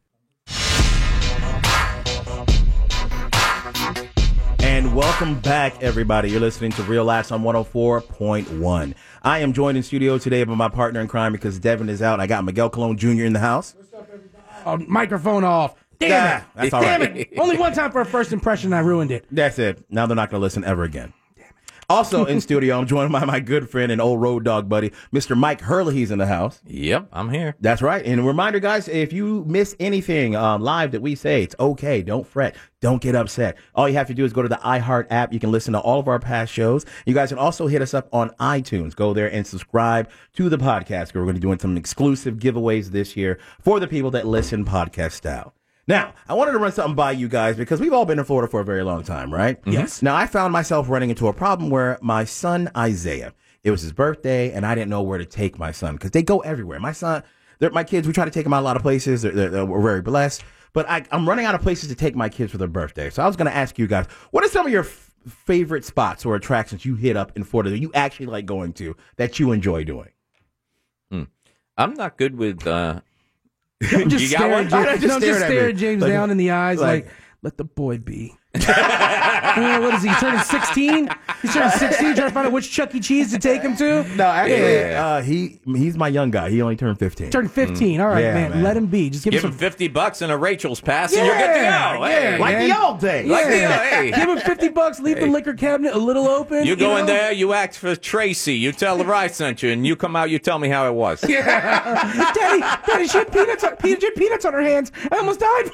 And welcome back, everybody. You're listening to Real Laughs on one oh four point one. I am joined in studio today by my partner in crime because Devin is out. I got Miguel Colon Junior in the house. What's up, everybody? Oh, microphone off. Damn Yeah, it. that's all Damn right. it. Only one time for a first impression, I ruined it. That's it. Now they're not going to listen ever again. Also in studio, I'm joined by my good friend and old road dog buddy, Mister Mike Hurley. He's in the house. Yep, I'm here. That's right. And a reminder, guys, if you miss anything um, live that we say, it's okay. Don't fret. Don't get upset. All you have to do is go to the iHeart app. You can listen to all of our past shows. You guys can also hit us up on iTunes. Go there and subscribe to the podcast. We're going to be doing some exclusive giveaways this year for the people that listen podcast style. Now, I wanted to run something by you guys because we've all been in Florida for a very long time, right? Yes. Now, I found myself running into a problem where my son, Isaiah, it was his birthday, and I didn't know where to take my son because they go everywhere. My son, they're, my kids, we try to take them out a lot of places. They're, they're, we're very blessed. But I, I'm running out of places to take my kids for their birthday. So I was going to ask you guys, what are some of your f- favorite spots or attractions you hit up in Florida that you actually like going to that you enjoy doing? Hmm. I'm not good with... Uh, Just you got stare, one? at James, Why not just no, stare just at stare me? at James Like- down in the eyes like- like, let the boy be. Uh, what is he, turning sixteen? He's turning sixteen, trying to find out which Chuck E. Cheese to take him to? No, actually, Yeah. uh, he he's my young guy. He only turned fifteen. Turned fifteen. All right, Yeah, man. man. Let him be. Just give, Give him him some... fifty bucks and a Rachel's pass, and you're good to go. Yeah, Hey, like man. the old days. Like the- Yeah. hey. Give him fifty bucks, leave the liquor cabinet a little open. You go in know? there, you ask for Tracy, you tell her I sent you, and you come out, you tell me how it was. Daddy, Daddy, she had peanuts on, she had peanuts on her hands. I almost died.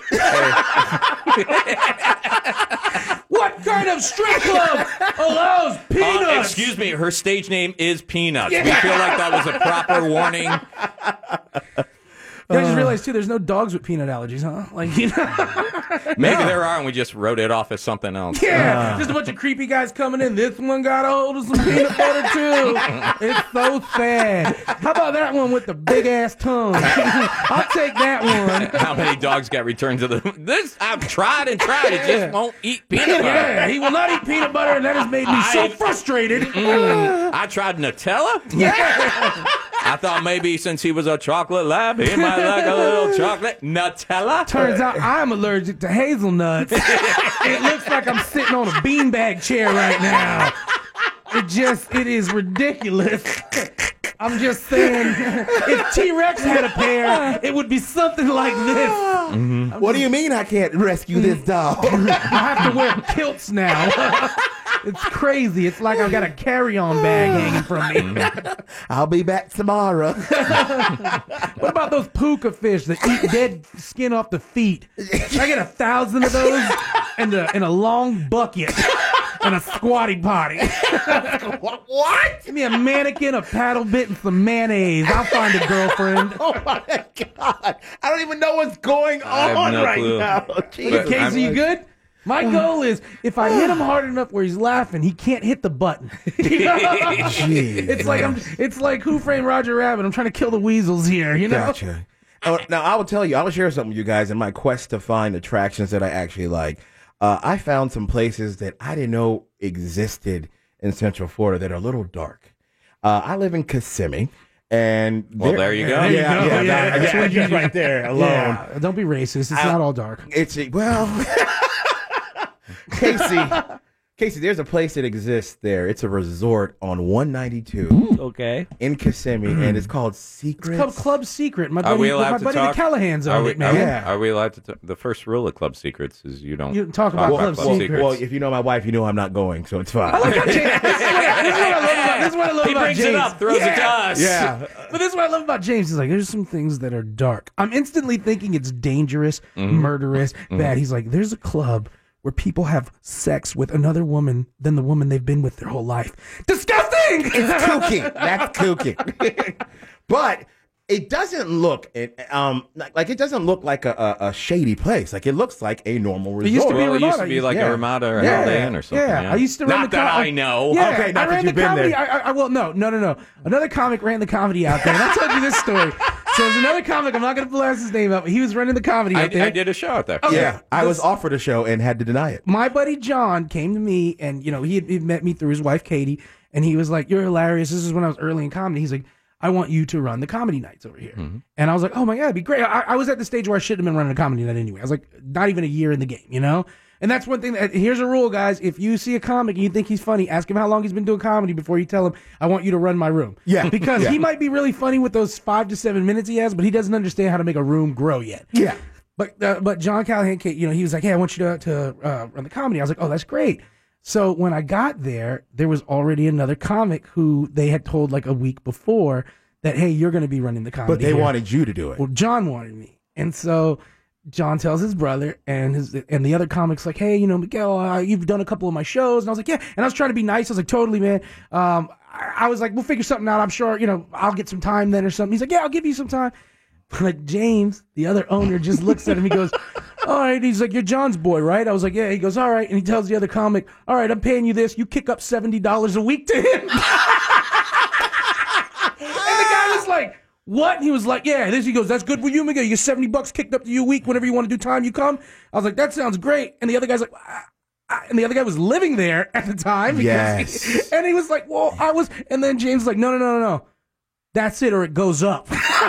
What kind of strip club allows peanuts? Uh, excuse me, her stage name is Peanuts. We feel like that was a proper warning. I just realized too, there's no dogs with peanut allergies, huh? Like, you know, Maybe there are, and we just wrote it off as something else. yeah, just a bunch of creepy guys coming in. This one got a hold of some peanut butter too. It's so sad. How about that one with the big ass tongue? I'll take that one. How many dogs got returned to the... This, I've tried and tried, it just won't eat peanut butter. Yeah, he will not eat peanut butter, and that has made me so I- frustrated. Mm, I tried Nutella. Yeah. I thought maybe since he was a chocolate lab, he might like a little chocolate Nutella. Turns out I'm allergic to hazelnuts. It looks like I'm sitting on a beanbag chair right now. It just, it is ridiculous. I'm just saying, if T-Rex had a pair, it would be something like this. Mm-hmm. What do you mean I can't rescue this dog? I have to wear kilts now. It's crazy. It's like I've got a carry-on bag hanging from me. I'll be back tomorrow. What about those puka fish that eat dead skin off the feet? I get a thousand of those and a, and a long bucket and a squatty potty. What? Give me a mannequin, a paddle bit, and some mayonnaise. I'll find a girlfriend. Oh my God! I don't even know what's going I have on no right clue. now. But Jesus. Okay, I'm- so you good? My goal is if I hit him hard enough where he's laughing, he can't hit the button. Jeez, It's like I'm. It's like Who Framed Roger Rabbit. I'm trying to kill the weasels here. You know. Gotcha. Oh, now I will tell you, I will share something with you guys in my quest to find attractions that I actually like. Uh, I found some places that I didn't know existed in Central Florida that are a little dark. Uh, I live in Kissimmee, and Well, there- there you go. Yeah, There you yeah, go, yeah, yeah. that- That's yeah, what you just do. right there alone. Yeah, don't be racist. It's not all dark. It's well, Casey. Casey, there's a place that exists there. It's a resort on one ninety-two Okay. in Kissimmee, and it's called Secrets. It's called Club Secret. My Are buddy, we allowed my to buddy talk? the Callahan's Are on we, it, man. are, Yeah. are we allowed to? T- the first rule of Club Secrets is you don't You talk about talk Club about well, Secrets. well, Secrets. well, if you know my wife, you know I'm not going, so it's fine. I like how James, this, is what, this is what I love about, this is what I love He about brings James. it up, throws it to us. yeah. But this is what I love about James. He's like, there's some things that are dark. I'm instantly thinking it's dangerous, Mm-hmm. murderous, bad. He's like, there's a club where people have sex with another woman than the woman they've been with their whole life. Disgusting! It's kooky. That's kooky. But it doesn't look it, um like it doesn't look like a, a, a shady place. Like it looks like a normal resort. It used to be Well, it used to Ramada. be like Yeah. a Ramada or Yeah. Holiday Inn or something. Yeah, Yeah, I used to run Not the that co- I know. Yeah, Okay, not I that ran the you've been comedy. there. I, I, I well, no, no, no, no. Another comic ran the comedy out there, and I told you this story. So there's another comic. I'm not going to blast his name out, but he was running the comedy I, out there. I did a show out there. Okay. Yeah, I was This- offered a show and had to deny it. My buddy John came to me, and you know he had, he met me through his wife Katie, and he was like, "You're hilarious." This is when I was early in comedy. He's like, "I want you to run the comedy nights over here," Mm-hmm. and I was like, "Oh my god, it'd be great." I, I was at the stage where I shouldn't have been running a comedy night anyway. I was like, not even a year in the game, you know. And that's one thing. That, here's a rule, guys: if you see a comic and you think he's funny, ask him how long he's been doing comedy before you tell him, "I want you to run my room." Yeah. because Yeah. he might be really funny with those five to seven minutes he has, but he doesn't understand how to make a room grow yet. Yeah. But uh, but John Callahan, you know, he was like, "Hey, I want you to to uh, run the comedy." I was like, "Oh, that's great." So when I got there, there was already another comic who they had told like a week before that, "Hey, you're going to be running the comedy." But they here." wanted you to do it. Well, John wanted me, and so John tells his brother and his and the other comics like, "Hey, you know, Miguel, uh, you've done a couple of my shows," and I was like, "Yeah," and I was trying to be nice. I was like, "Totally, man." Um, I, I was like, "We'll figure something out. I'm sure, you know, I'll get some time then or something." He's like, "Yeah, I'll give you some time." But James, the other owner, just looks at him. He goes, "All right." He's like, "You're John's boy, right?" I was like, "Yeah." He goes, "All right." And he tells the other comic, "All right, I'm paying you this. You kick up seventy dollars a week to him." And the guy was like, "What?" And he was like, "Yeah." This he goes, "That's good for you, Miguel. You get seventy bucks kicked up to you a week. Whenever you want to do time, you come." I was like, "That sounds great." And the other guy's like, "Ah." And the other guy was living there at the time. because Yes. he- and he was like, "Well, I was." And then James was like, "No, no, no, no, no. That's it, or it goes up."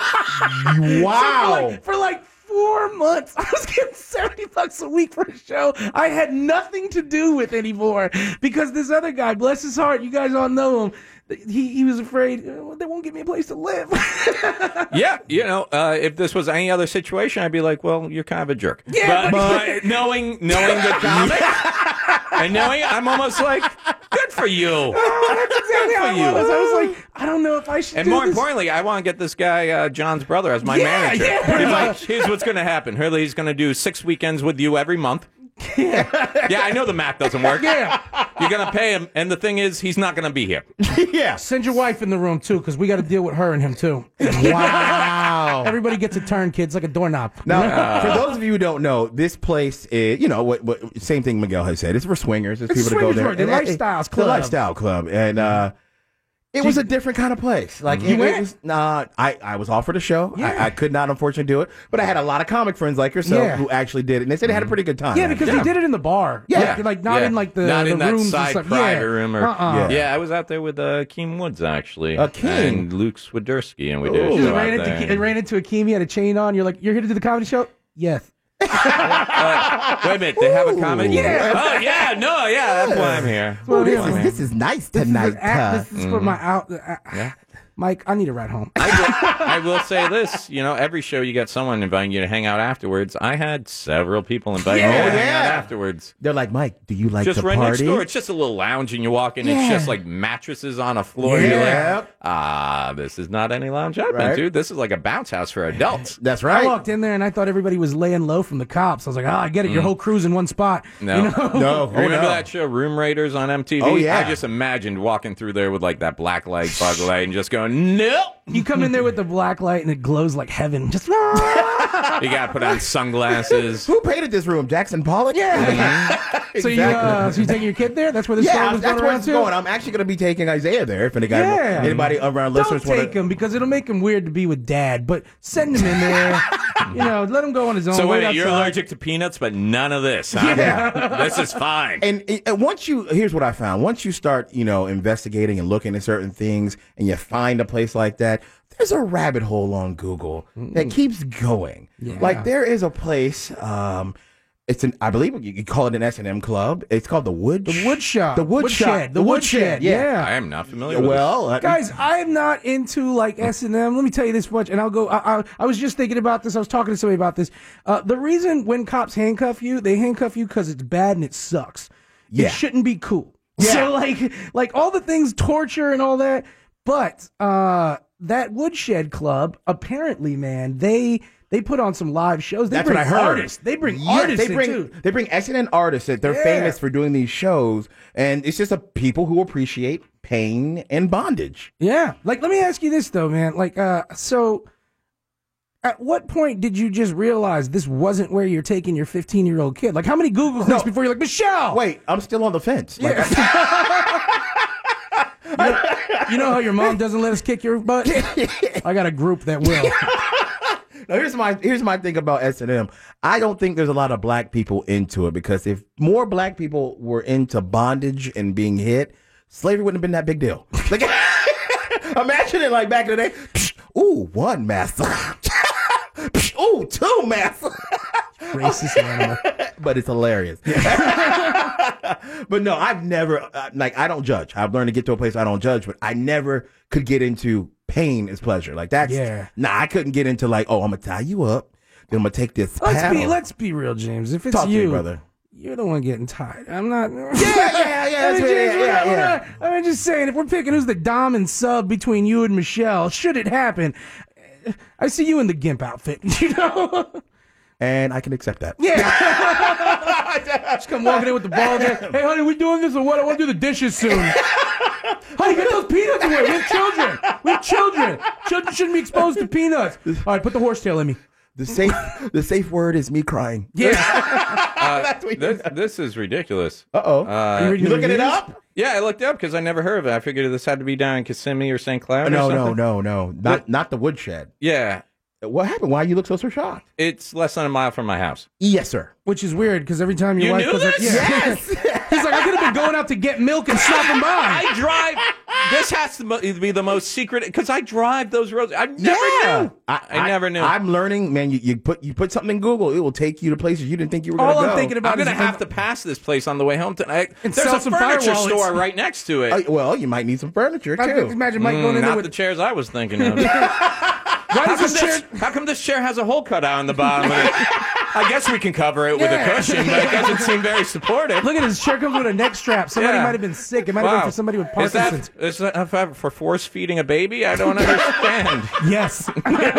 Wow. So for, like, for like four months, I was getting seventy bucks a week for a show I had nothing to do with anymore because this other guy, bless his heart, you guys all know him. He he was afraid uh, they won't give me a place to live. Yeah, you know, uh, if this was any other situation, I'd be like, well, you're kind of a jerk. Yeah, but, but- but knowing knowing the comic and knowing, I'm almost like, good for you. That's exactly how for I was. you. I was like, I don't know if I should. And do more this. importantly, I want to get this guy, uh, John's brother, as my Yeah, manager. yeah, He's pretty like, much. here's what's going to happen. Hurley, he's going to do six weekends with you every month. Yeah. Yeah, I know the math doesn't work. Yeah. You're going to pay him, and the thing is, he's not going to be here. Yeah. Send your wife in the room too, because we got to deal with her and him too. Wow. Everybody gets a turn, kids, like a doorknob. Now, for those of you who don't know, this place is, you know, what, what same thing Miguel has said. It's for swingers. It's, It's people to go swingers there. work, the And, uh, lifestyles it's club. The lifestyle club. And uh, it was a different kind of place. Like, You it, went? it was, nah, I, I was offered a show. Yeah. I, I could not, unfortunately, do it. But I had a lot of comic friends like yourself Yeah. who actually did it. And they said they had a pretty good time. Yeah, because they did it in the bar. Yeah. like, like not Yeah. in like the, not the in that rooms side and stuff. private yeah. room. Or, Uh-uh. yeah. I was out there with uh, Keem Woods, actually. Uh, Keem. And Luke Swiderski, and we did a Ooh. You show ran out into, there. Ke- ran into Akeem, he had a chain on. You're like, "You're here to do the comedy show?" Yes. Uh, wait a minute, they have a comedy? Yeah. Oh, yeah, no, yeah, that's why I'm here. Well, This yeah, is, man. this is nice This is, tonight. an act- uh, this is for my out. Uh, Yeah. Mike, I need a ride home. I will, I will say this, you know, every show you get someone inviting you to hang out afterwards. I had several people inviting me Yeah. to hang out Yeah. afterwards. They're like, Mike, do you like Just to right next party? door. It's just a little lounge, and you walk in, it's Yeah. just like mattresses on a floor. You're Yeah. like, ah, this is not any lounge I've been Right. to. This is like a bounce house for adults. That's I right. walked in there and I thought everybody was laying low from the cops. I was like, "Ah, I get it. Your whole crew's in one spot." No. You know? No. Remember oh, no. that show, Room Raiders, on M T V? Oh, yeah. I just imagined walking through there with like that black light, bug light, and just going, no. You come in there with the black light and it glows like heaven. Just You got to put on sunglasses. Who painted this room? Jackson Pollock? yeah. So you uh, so you taking your kid there? That's where this story Yeah, was that's going where around it's too. going. I'm actually going to be taking Isaiah there. If any guy, Yeah. anybody around Don't listeners want take him because it'll make him weird to be with dad. But send him in there. You know, let him go on his own. So wait wait, you're outside. allergic to peanuts, but none of this, huh? Yeah. This is fine. And, and once you, here's what I found. Once you start, you know, investigating and looking at certain things, and you find a place like that, there's a rabbit hole on Google that keeps going. Like there is a place. Um, It's an, I believe you could call it an S and M club. It's called the Wood. The Wood Shop. The Wood Shop. Shed. The, Wood Shed. Yeah. I am not familiar with Well, uh, Guys, I'm not into like S and M. Let me tell you this much, and I'll go. I, I, I was just thinking about this. I was talking to somebody about this. Uh, the reason when cops handcuff you, they handcuff you because it's bad and it sucks. Yeah. It shouldn't be cool. Yeah. So like, like all the things, torture and all that. But uh, that Woodshed Club, apparently, man, they. They put on some live shows. They That's bring what I heard. artists. They bring Yeah, artists they bring, in too. They bring S and M artists that they're Yeah. famous for doing these shows, and it's just a people who appreciate pain and bondage. Yeah. Like, let me ask you this though, man. Like, uh, so at what point did you just realize this wasn't where you're taking your fifteen year old kid? Like, how many Google clicks before you're like, Michelle? Wait, I'm still on the fence. Like, You know, you know how your mom doesn't let us kick your butt? I got a group that will. Now, here's my here's my thing about S and M. I don't think there's a lot of black people into it because if more black people were into bondage and being hit, slavery wouldn't have been that big deal. Like, imagine it like back in the day. Psh, ooh, one master. Psh, ooh, two master. Racist animal. But it's hilarious. But no, I've never uh, like I don't judge. I've learned to get to a place where I don't judge, but I never could get into pain is pleasure. Like that's Yeah. Nah, I couldn't get into like, oh, I'm gonna tie you up, then I'm gonna take this. Let's paddle. be let's be real, James. If it's Talk to you, me, brother. you're the one getting tied. I'm not. Yeah, yeah, yeah, I mean, that's James, right, we're yeah, not- we're yeah. not- I'm just saying, if we're picking who's the dom and sub between you and Michelle, should it happen, I see you in the gimp outfit. You know. And I can accept that. Yeah. Just come walking in with the ball there. Hey, honey, we doing this or what? I want to do the dishes soon. Honey, get those peanuts away. We have children. We have children. Children shouldn't be exposed to peanuts. All right, put the horsetail in me. The safe the safe word is me crying. Yeah. Uh, this, this is ridiculous. Uh-oh. Uh, you reading You the looking it reviews? up? Yeah, I looked up because I never heard of it. I figured this had to be down in Kissimmee or Saint Cloud. No, or no, something. no, no. Not not the woodshed. Yeah, What happened? Why you look so so shocked? it's less than a mile from my house. Yes, sir. Which is weird because every time your You wife knew goes like, this? yeah. Yes. He's like, I could have been going out to get milk and stopping by. I drive. This has to mo- be the most secret because I drive those roads. I never knew. I, never knew. I'm learning, man. You, you put you put something in Google, it will take you to places you didn't think you were going to All go. I'm thinking about I'm is gonna if have to pass this place on the way home tonight. And There's sell a some fire furniture wallets. store right next to it. Uh, well, you might need some furniture I too. imagine Mike going in there Not with the chairs I was thinking of. Why How does come, this chair? this, how come this chair has a hole cut out on the bottom of it? I guess we can cover it with Yeah. a cushion, but it doesn't seem very supportive. Look at his chair comes with a neck strap. Somebody Yeah. might have been sick. It might have been Wow. for somebody with Is Parkinson's. that, is that for force feeding a baby? I don't understand. Yes.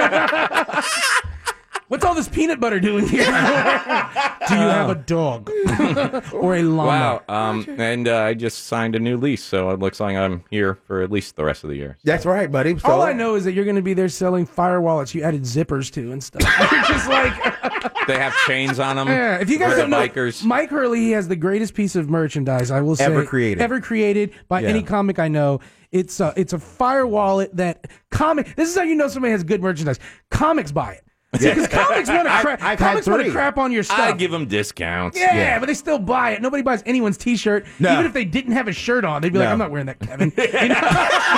What's all this peanut butter doing here? Do you have a dog or a llama? Wow. Um, and uh, I just signed a new lease, so it looks like I'm here for at least the rest of the year. That's right, buddy. So, All I know is that you're going to be there selling fire wallets you added zippers to and stuff. You're just like, They have chains on them. yeah. If you guys for don't the know, bikers. Mike Hurley, he has the greatest piece of merchandise I will say Ever created. ever created by Yeah. any comic I know. It's a, it's a fire wallet that comic. This is how you know somebody has good merchandise. Comics buy it. Because comics want to I- crap. I've had Comics want to three. crap on your stuff. I give them discounts. Yeah, Yeah. but they still buy it. Nobody buys anyone's T-shirt, No. even if they didn't have a shirt on. They'd be like, No. "I'm not wearing that, Kevin." You know?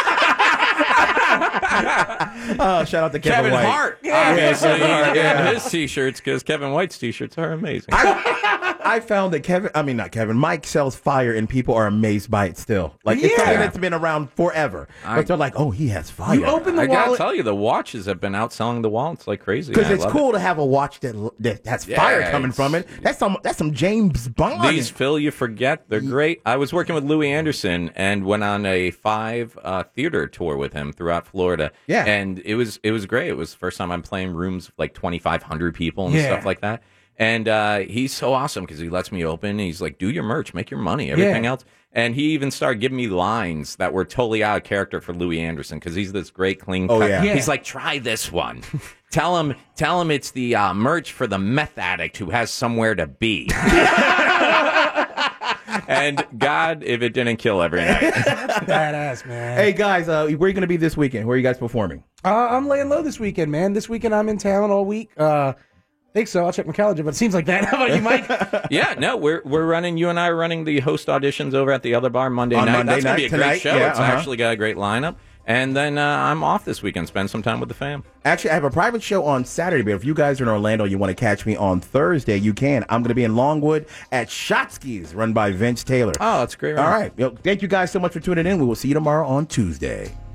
oh, shout out to Kevin, Kevin White. Hart. Yeah. Obviously, Kevin Hart, yeah. yeah. His t-shirts, because Kevin White's t-shirts are amazing. I, I found that Kevin, I mean not Kevin, Mike sells fire and people are amazed by it still. Like it's Yeah. something that's been around forever. I- but they're like, oh, he has fire. You open the I gotta wallet. tell you, the watches have been outselling the wallets like crazy. Because I it's love cool to have a watch that that has Yeah, fire coming it's- from it. That's some that's some James Bond. These Phil, you forget, they're great. I was working with Louis Anderson and went on a five uh, theater tour with him throughout Florida. Yeah. and it was it was great. It was the first time I'm playing rooms of like twenty-five hundred people and Yeah. stuff like that. And uh, he's so awesome because he lets me open. He's like, do your merch, make your money, everything Yeah. else. And he even started giving me lines that were totally out of character for Louis Anderson because he's this great clean Oh, cut. yeah. Yeah. He's like, try this one. tell him, tell him it's the uh, merch for the meth addict who has somewhere to be. And God, if it didn't kill every night. Badass, man. Hey guys, uh, where are you going to be this weekend? Where are you guys performing? Uh, I'm laying low this weekend, man. This weekend I'm in town all week. Uh, I think so. I'll check my calendar, but it seems like that. How about you, Mike? Yeah, no, we're we're running. You and I are running the host auditions over at the other bar Monday On night. Monday That's gonna night, be a tonight, great show. yeah, it's uh-huh. actually got a great lineup. And then uh, I'm off this weekend. Spend some time with the fam. Actually, I have a private show on Saturday, but if you guys are in Orlando and you want to catch me on Thursday, you can. I'm going to be in Longwood at Shotsky's, run by Vince Taylor. Oh, that's great. All right. Well, thank you guys so much for tuning in. We will see you tomorrow on Tuesday.